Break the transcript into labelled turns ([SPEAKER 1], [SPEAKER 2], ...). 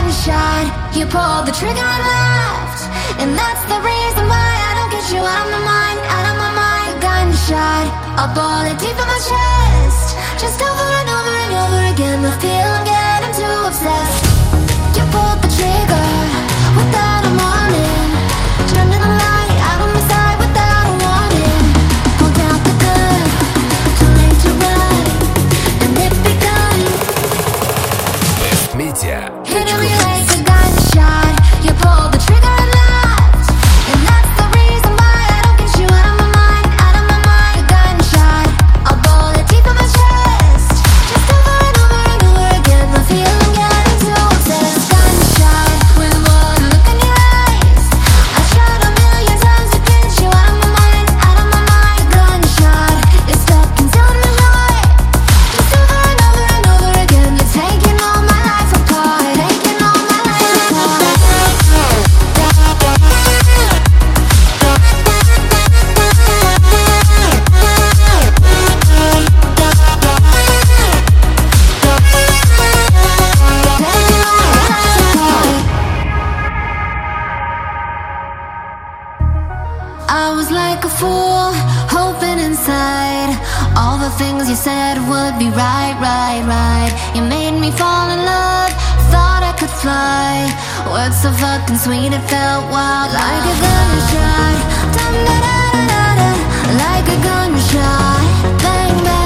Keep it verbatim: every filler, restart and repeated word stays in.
[SPEAKER 1] gunshot. You pulled the trigger and left, and that's the reason why I don't get you out of my mind, out of my mind. Gunshot, a bullet deep in my chest, just over and over and over again. The feeling getting too obsessed. You pulled the trigger without a warning, turning the light out on my side without a warning. Hold out the gun, too late to run, and it begun.
[SPEAKER 2] Media.
[SPEAKER 1] Hitting me like a gunshot. You pulled the trigger and left, and that's the reason why I don't get you out of my mind, out of my mind. Gunshot, a bullet deep in my chest, just over and over and over again. The feeling getting too obsessed. Gunshot, with one look in your eyes, I tried a million times to get you out of my mind, out of my mind. Gunshot, it's stuck inside my heart, just over and over and over again. You're taking all my life apart, taking all my life apart. I was like a fool, hoping inside all the things you said would be right, right, right. You made me fall in love, thought I could fly. Words so fucking sweet, it felt wild. Like a gunshot, dum da da da da da. Like a gunshot, bang bang.